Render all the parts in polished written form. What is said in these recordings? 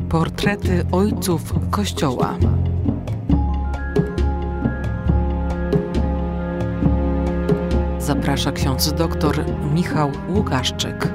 Portrety ojców Kościoła. Zaprasza ksiądz dr Michał Łukaszczyk.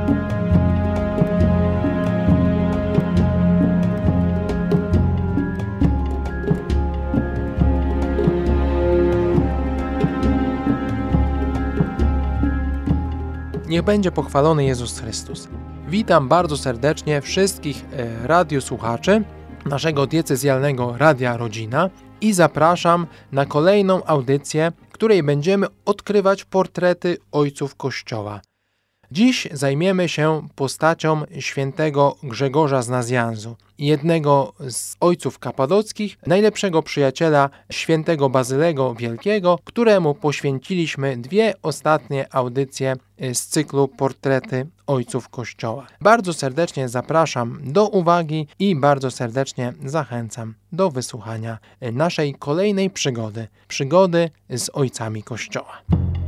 Niech będzie pochwalony Jezus Chrystus. Witam bardzo serdecznie wszystkich radiosłuchaczy naszego diecezjalnego Radia Rodzina i zapraszam na kolejną audycję, w której będziemy odkrywać portrety ojców Kościoła. Dziś zajmiemy się postacią świętego Grzegorza z Nazjanzu, jednego z ojców kapadockich, najlepszego przyjaciela świętego Bazylego Wielkiego, któremu poświęciliśmy dwie ostatnie audycje z cyklu Portrety ojców Kościoła. Bardzo serdecznie zapraszam do uwagi i bardzo serdecznie zachęcam do wysłuchania naszej kolejnej przygody z ojcami Kościoła.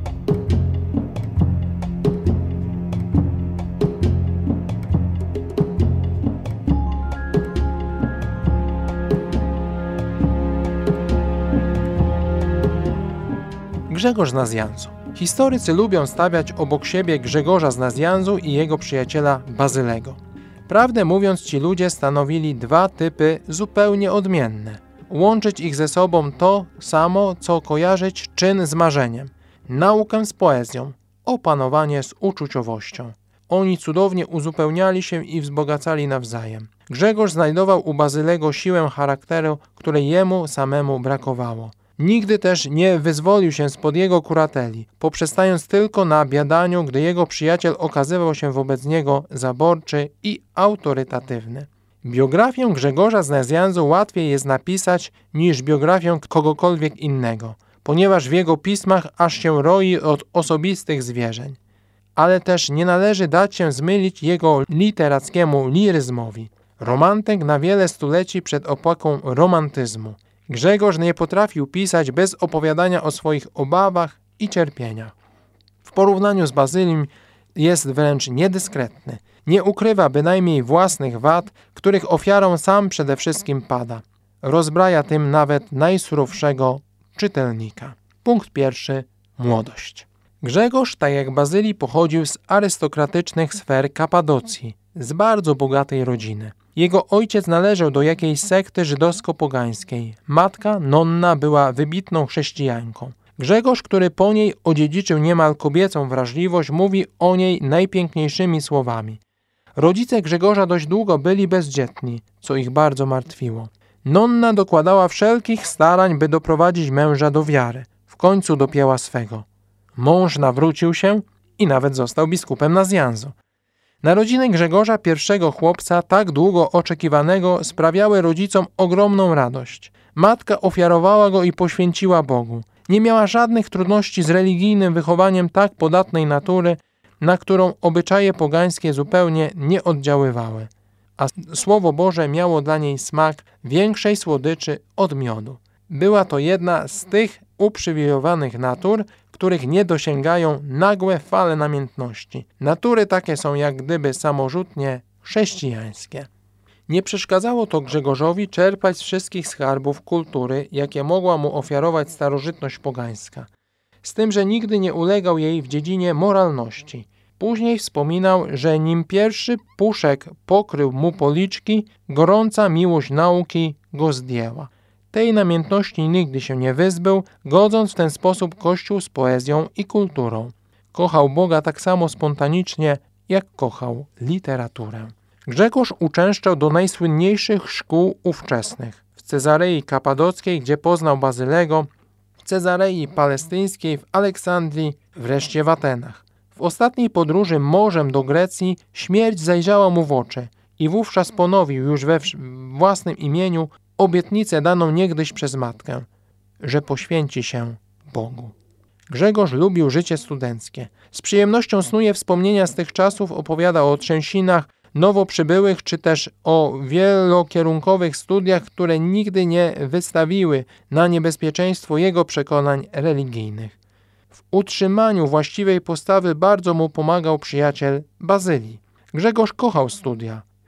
Grzegorz z Nazjanzu. Historycy lubią stawiać obok siebie Grzegorza z Nazjanzu i jego przyjaciela Bazylego. Prawdę mówiąc, ci ludzie stanowili dwa typy zupełnie odmienne. Łączyć ich ze sobą to samo, co kojarzyć czyn z marzeniem, naukę z poezją, opanowanie z uczuciowością. Oni cudownie uzupełniali się i wzbogacali nawzajem. Grzegorz znajdował u Bazylego siłę charakteru, której jemu samemu brakowało. Nigdy też nie wyzwolił się spod jego kurateli, poprzestając tylko na biadaniu, gdy jego przyjaciel okazywał się wobec niego zaborczy i autorytatywny. Biografię Grzegorza z Nazjanzu łatwiej jest napisać niż biografię kogokolwiek innego, ponieważ w jego pismach aż się roi od osobistych zwierzeń. Ale też nie należy dać się zmylić jego literackiemu liryzmowi. Romantyk na wiele stuleci przed opłaką romantyzmu. Grzegorz nie potrafił pisać bez opowiadania o swoich obawach i cierpieniach. W porównaniu z Bazylim jest wręcz niedyskretny. Nie ukrywa bynajmniej własnych wad, których ofiarą sam przede wszystkim pada. Rozbraja tym nawet najsurowszego czytelnika. Punkt pierwszy. Młodość. Grzegorz, tak jak Bazyli, pochodził z arystokratycznych sfer Kapadocji, z bardzo bogatej rodziny. Jego ojciec należał do jakiejś sekty żydowsko-pogańskiej. Matka, nonna, była wybitną chrześcijanką. Grzegorz, który po niej odziedziczył niemal kobiecą wrażliwość, mówi o niej najpiękniejszymi słowami. Rodzice Grzegorza dość długo byli bezdzietni, co ich bardzo martwiło. Nonna dokładała wszelkich starań, by doprowadzić męża do wiary. W końcu dopięła swego. Mąż nawrócił się i nawet został biskupem Nazjanzu. Narodziny Grzegorza, pierwszego chłopca, tak długo oczekiwanego, sprawiały rodzicom ogromną radość. Matka ofiarowała go i poświęciła Bogu. Nie miała żadnych trudności z religijnym wychowaniem tak podatnej natury, na którą obyczaje pogańskie zupełnie nie oddziaływały. A Słowo Boże miało dla niej smak większej słodyczy od miodu. Była to jedna z tych uprzywilejowanych natur, których nie dosięgają nagłe fale namiętności. Natury takie są jak gdyby samorzutnie chrześcijańskie. Nie przeszkadzało to Grzegorzowi czerpać z wszystkich skarbów kultury, jakie mogła mu ofiarować starożytność pogańska. Z tym, że nigdy nie ulegał jej w dziedzinie moralności. Później wspominał, że nim pierwszy puszek pokrył mu policzki, gorąca miłość nauki go zdjęła. Tej namiętności nigdy się nie wyzbył, godząc w ten sposób Kościół z poezją i kulturą. Kochał Boga tak samo spontanicznie, jak kochał literaturę. Grzegorz uczęszczał do najsłynniejszych szkół ówczesnych. W Cezarei Kapadockiej, gdzie poznał Bazylego, w Cezarei Palestyńskiej, w Aleksandrii, wreszcie w Atenach. W ostatniej podróży morzem do Grecji śmierć zajrzała mu w oczy i wówczas ponowił już we własnym imieniu obietnicę daną niegdyś przez matkę, że poświęci się Bogu. Grzegorz lubił życie studenckie. Z przyjemnością snuje wspomnienia z tych czasów, opowiada o trzęsinach nowo przybyłych, czy też o wielokierunkowych studiach, które nigdy nie wystawiły na niebezpieczeństwo jego przekonań religijnych. W utrzymaniu właściwej postawy bardzo mu pomagał przyjaciel Bazylii. Grzegorz kochał studia.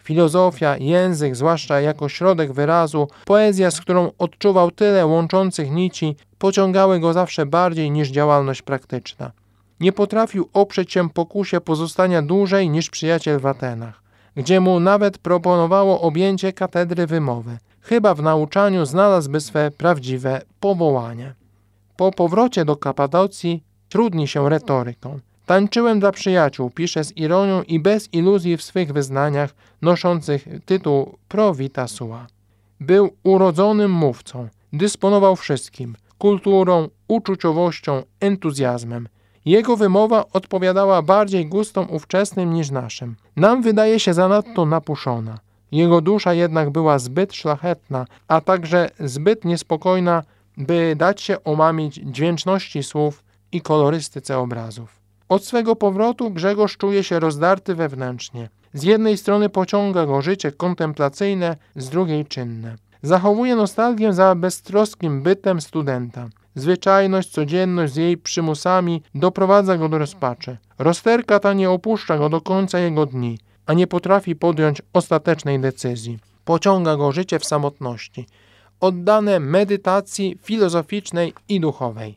Filozofia, język, zwłaszcza jako środek wyrazu, poezja, z którą odczuwał tyle łączących nici, pociągały go zawsze bardziej niż działalność praktyczna. Nie potrafił oprzeć się pokusie pozostania dłużej niż przyjaciel w Atenach, gdzie mu nawet proponowało objęcie katedry wymowy. Chyba w nauczaniu znalazłby swe prawdziwe powołanie. Po powrocie do Kapadocji trudni się retoryką. Tańczyłem dla przyjaciół, pisze z ironią i bez iluzji w swych wyznaniach, noszących tytuł Pro Vita Sua. Był urodzonym mówcą, dysponował wszystkim, kulturą, uczuciowością, entuzjazmem. Jego wymowa odpowiadała bardziej gustom ówczesnym niż naszym. Nam wydaje się zanadto napuszona. Jego dusza jednak była zbyt szlachetna, a także zbyt niespokojna, by dać się omamić dźwięczności słów i kolorystyce obrazów. Od swego powrotu Grzegorz czuje się rozdarty wewnętrznie. Z jednej strony pociąga go życie kontemplacyjne, z drugiej czynne. Zachowuje nostalgię za beztroskim bytem studenta. Zwyczajność, codzienność z jej przymusami doprowadza go do rozpaczy. Rozterka ta nie opuszcza go do końca jego dni, a nie potrafi podjąć ostatecznej decyzji. Pociąga go życie w samotności, oddane medytacji filozoficznej i duchowej.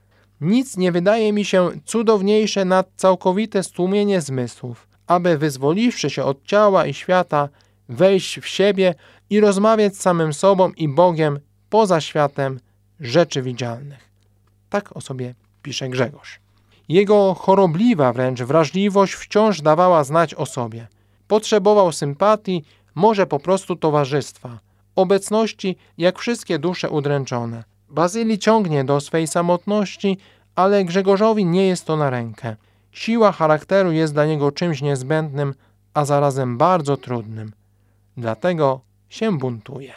Nic nie wydaje mi się cudowniejsze nad całkowite stłumienie zmysłów, aby wyzwoliwszy się od ciała i świata, wejść w siebie i rozmawiać z samym sobą i Bogiem poza światem rzeczy widzialnych. Tak o sobie pisze Grzegorz. Jego chorobliwa wręcz wrażliwość wciąż dawała znać o sobie. Potrzebował sympatii, może po prostu towarzystwa, obecności jak wszystkie dusze udręczone. Bazylii ciągnie do swej samotności, ale Grzegorzowi nie jest to na rękę. Siła charakteru jest dla niego czymś niezbędnym, a zarazem bardzo trudnym. Dlatego się buntuje.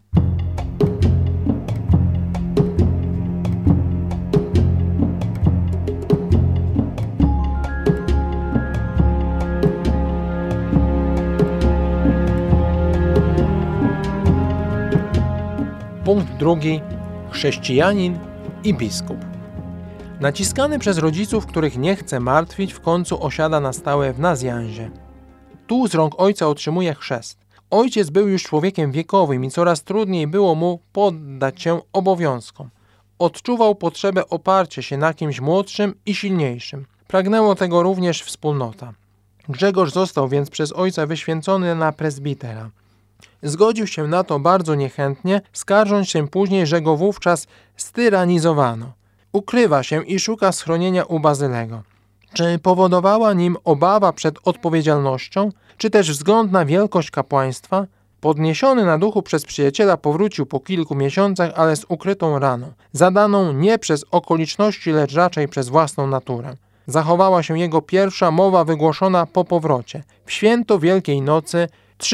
Punkt drugi. Chrześcijanin i biskup. Naciskany przez rodziców, których nie chce martwić, w końcu osiada na stałe w Nazjanzie. Tu z rąk ojca otrzymuje chrzest. Ojciec był już człowiekiem wiekowym i coraz trudniej było mu poddać się obowiązkom. Odczuwał potrzebę oparcia się na kimś młodszym i silniejszym. Pragnęło tego również wspólnota. Grzegorz został więc przez ojca wyświęcony na prezbitera. Zgodził się na to bardzo niechętnie, skarżąc się później, że go wówczas styranizowano. Ukrywa się i szuka schronienia u Bazylego. Czy powodowała nim obawa przed odpowiedzialnością, czy też wzgląd na wielkość kapłaństwa? Podniesiony na duchu przez przyjaciela powrócił po kilku miesiącach, ale z ukrytą raną, zadaną nie przez okoliczności, lecz raczej przez własną naturę. Zachowała się jego pierwsza mowa wygłoszona po powrocie, w święto Wielkiej Nocy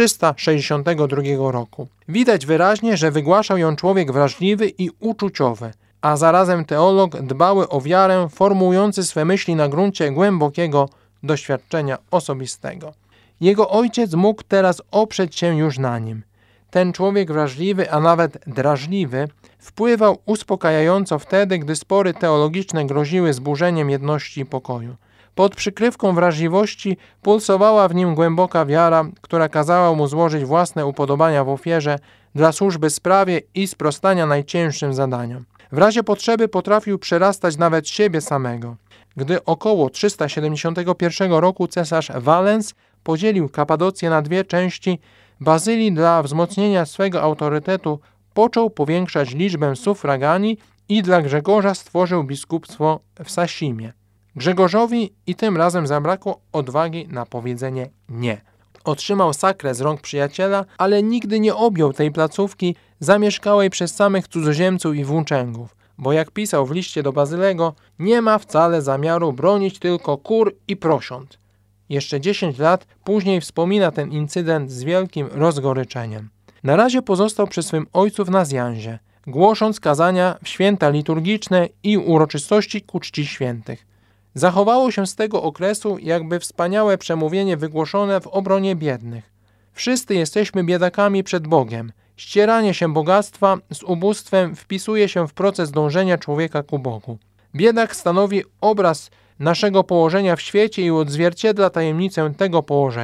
362 roku. Widać wyraźnie, że wygłaszał ją człowiek wrażliwy i uczuciowy, a zarazem teolog dbały o wiarę, formułujący swe myśli na gruncie głębokiego doświadczenia osobistego. Jego ojciec mógł teraz oprzeć się już na nim. Ten człowiek wrażliwy, a nawet drażliwy, wpływał uspokajająco wtedy, gdy spory teologiczne groziły zburzeniem jedności i pokoju. Pod przykrywką wrażliwości pulsowała w nim głęboka wiara, która kazała mu złożyć własne upodobania w ofierze dla służby sprawie i sprostania najcięższym zadaniom. W razie potrzeby potrafił przerastać nawet siebie samego. Gdy około 371 roku cesarz Walens podzielił Kapadocję na dwie części, Bazylii dla wzmocnienia swego autorytetu począł powiększać liczbę sufraganii i dla Grzegorza stworzył biskupstwo w Sasimie. Grzegorzowi i tym razem zabrakło odwagi na powiedzenie nie. Otrzymał sakrę z rąk przyjaciela, ale nigdy nie objął tej placówki zamieszkałej przez samych cudzoziemców i włóczęgów, bo jak pisał w liście do Bazylego, nie ma wcale zamiaru bronić tylko kur i prosiąt. Jeszcze 10 lat później wspomina ten incydent z wielkim rozgoryczeniem. Na razie pozostał przy swym ojcu w Nazjanzie, głosząc kazania w święta liturgiczne i uroczystości ku czci świętych. Zachowało się z tego okresu jakby wspaniałe przemówienie wygłoszone w obronie biednych. Wszyscy jesteśmy biedakami przed Bogiem. Ścieranie się bogactwa z ubóstwem wpisuje się w proces dążenia człowieka ku Bogu. Biedak stanowi obraz naszego położenia w świecie i odzwierciedla tajemnicę tego położenia.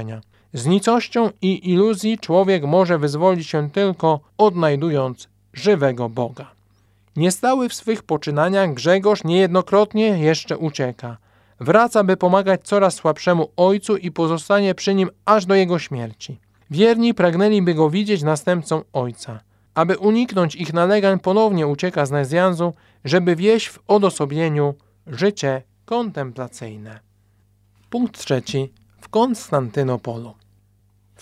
Z nicością i iluzji człowiek może wyzwolić się tylko odnajdując żywego Boga. Niestały w swych poczynaniach Grzegorz niejednokrotnie jeszcze ucieka. Wraca, by pomagać coraz słabszemu ojcu i pozostanie przy nim aż do jego śmierci. Wierni pragnęliby go widzieć następcą ojca. Aby uniknąć ich nalegań, ponownie ucieka z Nezjanzu, żeby wieść w odosobnieniu życie kontemplacyjne. Punkt 3. W Konstantynopolu. W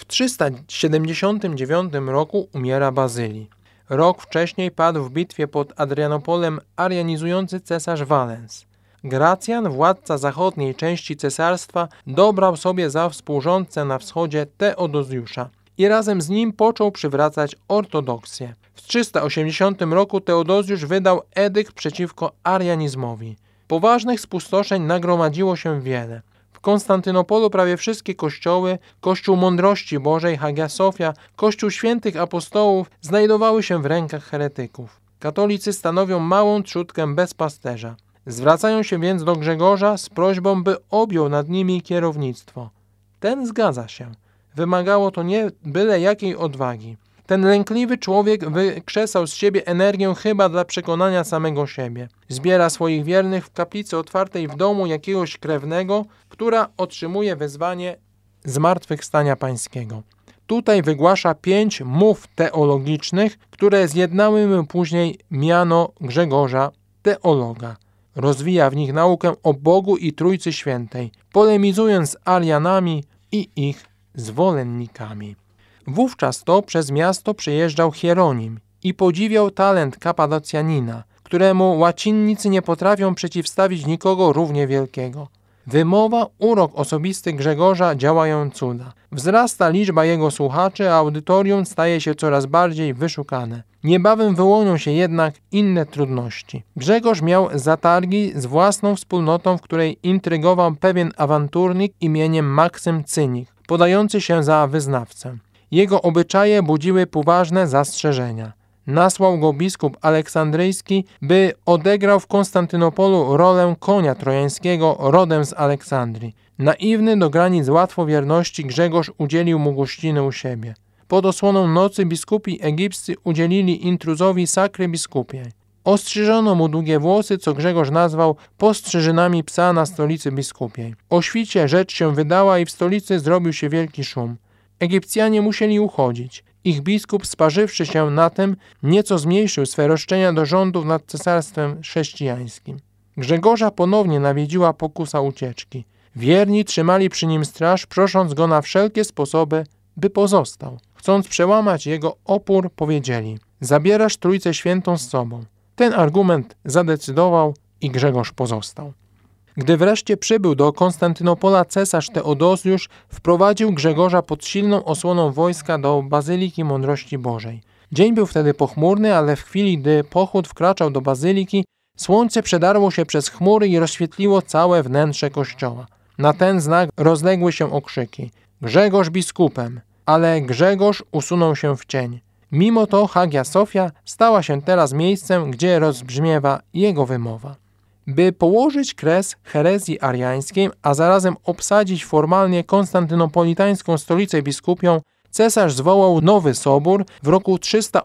379 roku umiera Bazylii. Rok wcześniej padł w bitwie pod Adrianopolem arianizujący cesarz Walens. Gracjan, władca zachodniej części cesarstwa, dobrał sobie za współrządcę na wschodzie Teodozjusza i razem z nim począł przywracać ortodoksję. W 380 roku Teodozjusz wydał edykt przeciwko arianizmowi. Poważnych spustoszeń nagromadziło się wiele. W Konstantynopolu prawie wszystkie kościoły, Kościół Mądrości Bożej, Hagia Sofia, Kościół Świętych Apostołów znajdowały się w rękach heretyków. Katolicy stanowią małą trzódkę bez pasterza. Zwracają się więc do Grzegorza z prośbą, by objął nad nimi kierownictwo. Ten zgadza się. Wymagało to nie byle jakiej odwagi. Ten lękliwy człowiek wykrzesał z siebie energię chyba dla przekonania samego siebie. Zbiera swoich wiernych w kaplicy otwartej w domu jakiegoś krewnego, która otrzymuje wezwanie zmartwychwstania pańskiego. Tutaj wygłasza 5 mów teologicznych, które zjednały mu później miano Grzegorza teologa. Rozwija w nich naukę o Bogu i Trójcy Świętej, polemizując z Arianami i ich zwolennikami. Wówczas to przez miasto przejeżdżał Hieronim i podziwiał talent Kapadocjanina, któremu łacinnicy nie potrafią przeciwstawić nikogo równie wielkiego. Wymowa, urok osobisty Grzegorza działają cuda. Wzrasta liczba jego słuchaczy, a audytorium staje się coraz bardziej wyszukane. Niebawem wyłonią się jednak inne trudności. Grzegorz miał zatargi z własną wspólnotą, w której intrygował pewien awanturnik imieniem Maksym Cynik, podający się za wyznawcę. Jego obyczaje budziły poważne zastrzeżenia. Nasłał go biskup aleksandryjski, by odegrał w Konstantynopolu rolę konia trojańskiego rodem z Aleksandrii. Naiwny do granic łatwowierności Grzegorz udzielił mu gościny u siebie. Pod osłoną nocy biskupi egipscy udzielili intruzowi sakry biskupiej. Ostrzyżono mu długie włosy, co Grzegorz nazwał postrzyżynami psa na stolicy biskupiej. O świcie rzecz się wydała i w stolicy zrobił się wielki szum. Egipcjanie musieli uchodzić. Ich biskup, sparzywszy się na tym, nieco zmniejszył swe roszczenia do rządów nad cesarstwem chrześcijańskim. Grzegorza ponownie nawiedziła pokusa ucieczki. Wierni trzymali przy nim straż, prosząc go na wszelkie sposoby, by pozostał. Chcąc przełamać jego opór, powiedzieli: zabierasz Trójcę Świętą z sobą. Ten argument zadecydował i Grzegorz pozostał. Gdy wreszcie przybył do Konstantynopola cesarz Teodozjusz, wprowadził Grzegorza pod silną osłoną wojska do Bazyliki Mądrości Bożej. Dzień był wtedy pochmurny, ale w chwili, gdy pochód wkraczał do bazyliki, słońce przedarło się przez chmury i rozświetliło całe wnętrze kościoła. Na ten znak rozległy się okrzyki: Grzegorz biskupem! Ale Grzegorz usunął się w cień. Mimo to Hagia Sofia stała się teraz miejscem, gdzie rozbrzmiewa jego wymowa. By położyć kres herezji ariańskiej, a zarazem obsadzić formalnie konstantynopolitańską stolicę biskupią, cesarz zwołał nowy sobór w roku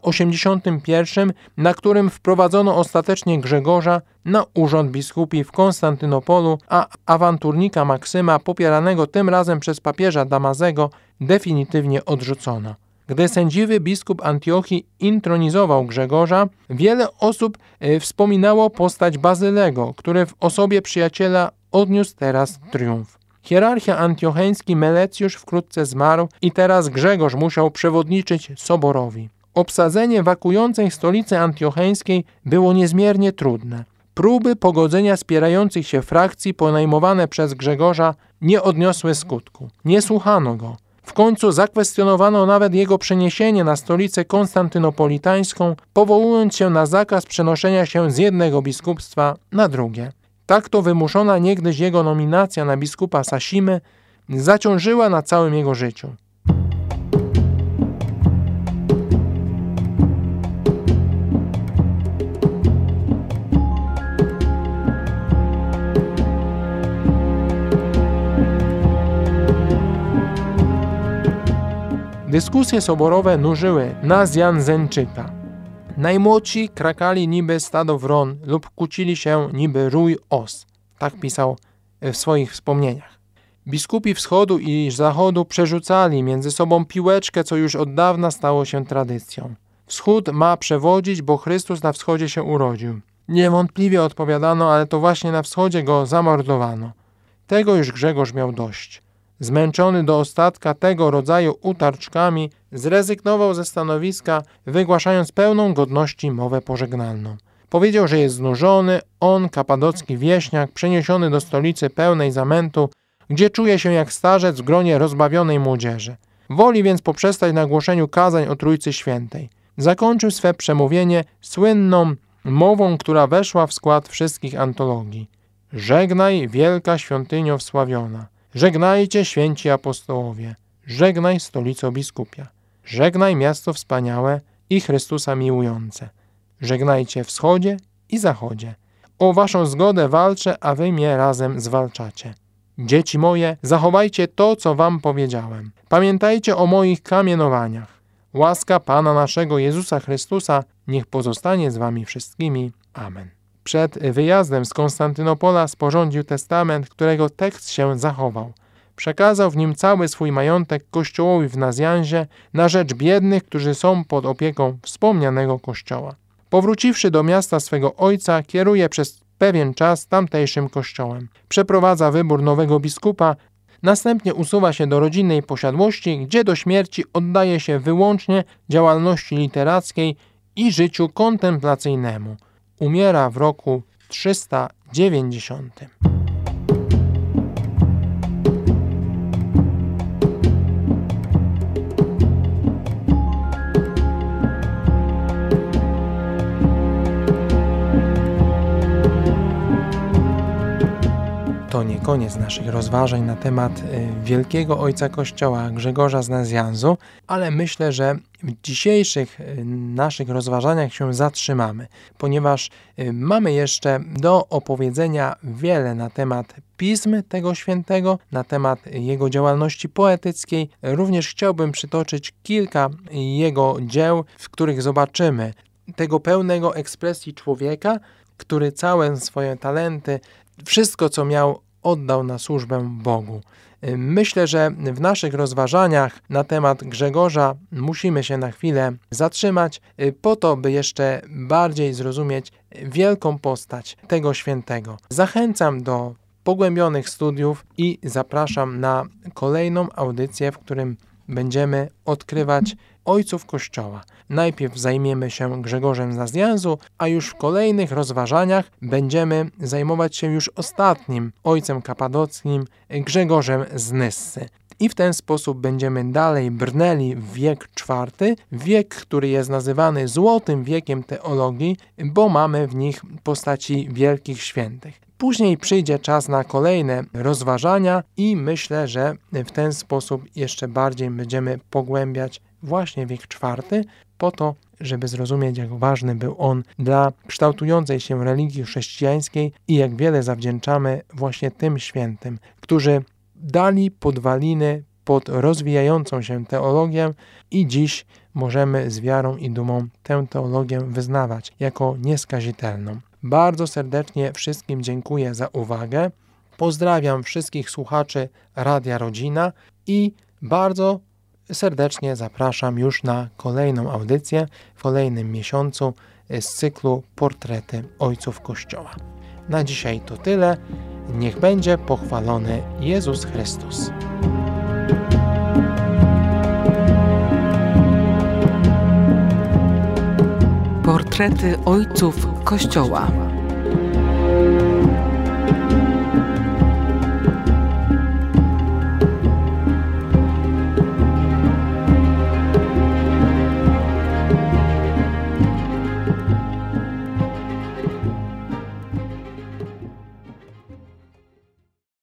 381, na którym wprowadzono ostatecznie Grzegorza na urząd biskupi w Konstantynopolu, a awanturnika Maksyma, popieranego tym razem przez papieża Damazego, definitywnie odrzucono. Gdy sędziwy biskup Antiochii intronizował Grzegorza, wiele osób wspominało postać Bazylego, który w osobie przyjaciela odniósł teraz triumf. Hierarcha antiocheński Melecjusz wkrótce zmarł i teraz Grzegorz musiał przewodniczyć soborowi. Obsadzenie wakującej stolicy antiocheńskiej było niezmiernie trudne. Próby pogodzenia spierających się frakcji ponajmowane przez Grzegorza nie odniosły skutku. Nie słuchano go. W końcu zakwestionowano nawet jego przeniesienie na stolicę konstantynopolitańską, powołując się na zakaz przenoszenia się z jednego biskupstwa na drugie. Tak to wymuszona niegdyś jego nominacja na biskupa Sasimy zaciążyła na całym jego życiu. Dyskusje soborowe nużyły Nazjanzenczyka. Najmłodsi krakali niby stado wron lub kłócili się niby rój os. Tak pisał w swoich wspomnieniach. Biskupi wschodu i zachodu przerzucali między sobą piłeczkę, co już od dawna stało się tradycją. Wschód ma przewodzić, bo Chrystus na wschodzie się urodził. Niewątpliwie odpowiadano, ale to właśnie na wschodzie go zamordowano. Tego już Grzegorz miał dość. Zmęczony do ostatka tego rodzaju utarczkami, zrezygnował ze stanowiska, wygłaszając pełną godności mowę pożegnalną. Powiedział, że jest znużony, on, kapadocki wieśniak, przeniesiony do stolicy pełnej zamętu, gdzie czuje się jak starzec w gronie rozbawionej młodzieży. Woli więc poprzestać na głoszeniu kazań o Trójcy Świętej. Zakończył swe przemówienie słynną mową, która weszła w skład wszystkich antologii. Żegnaj, wielka świątynio wsławiona. Żegnajcie, święci apostołowie. Żegnaj, stolico biskupia. Żegnaj, miasto wspaniałe i Chrystusa miłujące. Żegnajcie wschodzie i zachodzie. O waszą zgodę walczę, a wy mnie razem zwalczacie. Dzieci moje, zachowajcie to, co wam powiedziałem. Pamiętajcie o moich kamienowaniach. Łaska Pana naszego Jezusa Chrystusa niech pozostanie z wami wszystkimi. Amen. Przed wyjazdem z Konstantynopola sporządził testament, którego tekst się zachował. Przekazał w nim cały swój majątek kościołowi w Nazjanzie na rzecz biednych, którzy są pod opieką wspomnianego kościoła. Powróciwszy do miasta swego ojca, kieruje przez pewien czas tamtejszym kościołem. Przeprowadza wybór nowego biskupa, następnie usuwa się do rodzinnej posiadłości, gdzie do śmierci oddaje się wyłącznie działalności literackiej i życiu kontemplacyjnemu. Umiera w roku 390. To nie koniec naszych rozważań na temat wielkiego ojca Kościoła Grzegorza z Nazjanzu, ale myślę, że w dzisiejszych naszych rozważaniach się zatrzymamy, ponieważ mamy jeszcze do opowiedzenia wiele na temat pism tego świętego, na temat jego działalności poetyckiej. Również chciałbym przytoczyć kilka jego dzieł, w których zobaczymy tego pełnego ekspresji człowieka, który całe swoje talenty, wszystko co miał, oddał na służbę Bogu. Myślę, że w naszych rozważaniach na temat Grzegorza musimy się na chwilę zatrzymać, po to, by jeszcze bardziej zrozumieć wielką postać tego świętego. Zachęcam do pogłębionych studiów i zapraszam na kolejną audycję, w którym będziemy odkrywać ojców Kościoła. Najpierw zajmiemy się Grzegorzem z Nazjanzu, a już w kolejnych rozważaniach będziemy zajmować się już ostatnim ojcem kapadockim, Grzegorzem z Nyssy. I w ten sposób będziemy dalej brnęli w wiek IV, wiek, który jest nazywany Złotym Wiekiem Teologii, bo mamy w nich postaci wielkich świętych. Później przyjdzie czas na kolejne rozważania i myślę, że w ten sposób jeszcze bardziej będziemy pogłębiać właśnie wiek IV, po to, żeby zrozumieć, jak ważny był on dla kształtującej się religii chrześcijańskiej i jak wiele zawdzięczamy właśnie tym świętym, którzy dali podwaliny pod rozwijającą się teologię i dziś możemy z wiarą i dumą tę teologię wyznawać jako nieskazitelną. Bardzo serdecznie wszystkim dziękuję za uwagę. Pozdrawiam wszystkich słuchaczy Radia Rodzina i bardzo serdecznie zapraszam już na kolejną audycję w kolejnym miesiącu z cyklu Portrety Ojców Kościoła. Na dzisiaj to tyle. Niech będzie pochwalony Jezus Chrystus. Portrety Ojców Kościoła.